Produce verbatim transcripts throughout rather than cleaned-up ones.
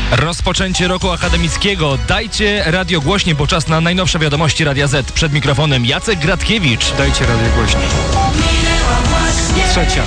Rozpoczęcie roku akademickiego. Dajcie radio głośniej, bo czas na najnowsze wiadomości Radia Z. Przed mikrofonem Jacek Gratkiewicz. Dajcie radio głośniej. Trzecia.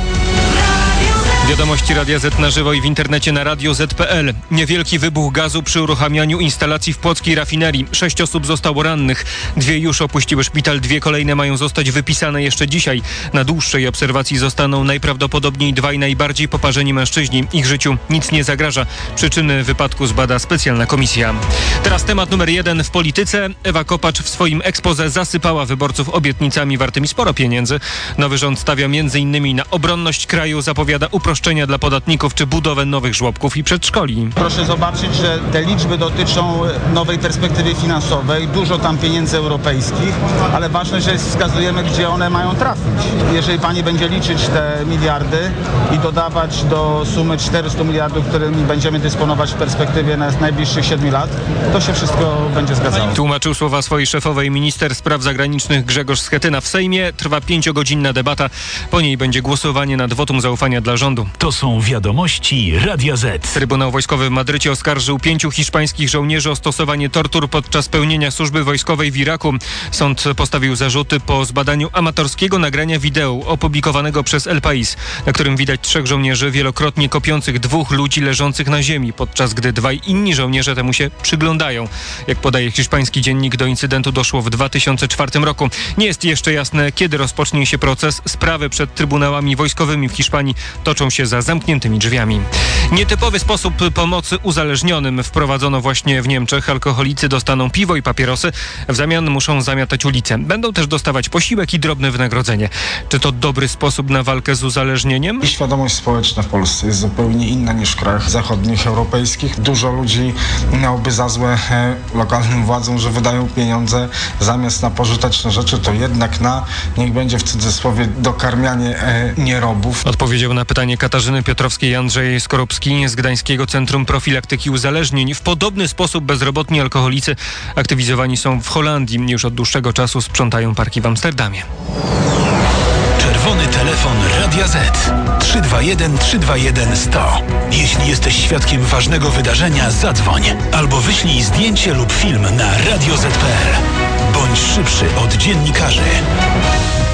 Wiadomości Radia Z na żywo i w internecie na radio zet kropka pe el. Niewielki wybuch gazu przy uruchamianiu instalacji w płockiej rafinerii. Sześć osób zostało rannych. Dwie już opuściły szpital, dwie kolejne mają zostać wypisane jeszcze dzisiaj. Na dłuższej obserwacji zostaną najprawdopodobniej dwaj najbardziej poparzeni mężczyźni. Ich życiu nic nie zagraża. Przyczyny wypadku zbada specjalna komisja. Teraz temat numer jeden w polityce. Ewa Kopacz w swoim exposé zasypała wyborców obietnicami wartymi sporo pieniędzy. Nowy rząd stawia między innymi na obronność kraju, zapowiada uproszczenie dla podatników czy budowę nowych żłobków i przedszkoli. Proszę zobaczyć, że te liczby dotyczą nowej perspektywy finansowej, dużo tam pieniędzy europejskich, ale ważne, że wskazujemy, gdzie one mają trafić. Jeżeli pani będzie liczyć te miliardy i dodawać do sumy czterysta miliardów, którymi będziemy dysponować w perspektywie na najbliższych siedmiu lat, to się wszystko będzie zgadzało. Tłumaczył słowa swojej szefowej minister spraw zagranicznych Grzegorz Schetyna. W Sejmie trwa pięciogodzinna debata. Po niej będzie głosowanie nad wotum zaufania dla rządu. To są wiadomości Radia Z. Trybunał Wojskowy w Madrycie oskarżył pięciu hiszpańskich żołnierzy o stosowanie tortur podczas pełnienia służby wojskowej w Iraku. Sąd postawił zarzuty po zbadaniu amatorskiego nagrania wideo opublikowanego przez El País, na którym widać trzech żołnierzy wielokrotnie kopiących dwóch ludzi leżących na ziemi, podczas gdy dwaj inni żołnierze temu się przyglądają. Jak podaje hiszpański dziennik, do incydentu doszło w dwa tysiące czwartym roku. Nie jest jeszcze jasne, kiedy rozpocznie się proces. Sprawy przed trybunałami wojskowymi w Hiszpanii toczą się za zamkniętymi drzwiami. Nietypowy sposób pomocy uzależnionym wprowadzono właśnie w Niemczech. Alkoholicy dostaną piwo i papierosy, w zamian muszą zamiatać ulicę. Będą też dostawać posiłek i drobne wynagrodzenie. Czy to dobry sposób na walkę z uzależnieniem? Świadomość społeczna w Polsce jest zupełnie inna niż w krajach zachodnich, europejskich. Dużo ludzi miałoby za złe e, lokalnym władzom, że wydają pieniądze zamiast na pożyteczne rzeczy, to jednak na, niech będzie w cudzysłowie, dokarmianie e, nierobów. Odpowiedział na pytanie Katarzyny Piotrowskiej Andrzej Skorupski z Gdańskiego Centrum Profilaktyki Uzależnień. W podobny sposób bezrobotni alkoholicy aktywizowani są w Holandii. Już od dłuższego czasu sprzątają parki w Amsterdamie. Czerwony telefon Radia Z. trzy dwa jeden trzy dwa jeden sto. Jeśli jesteś świadkiem ważnego wydarzenia, zadzwoń albo wyślij zdjęcie lub film na radio zet kropka pe el. Bądź szybszy od dziennikarzy.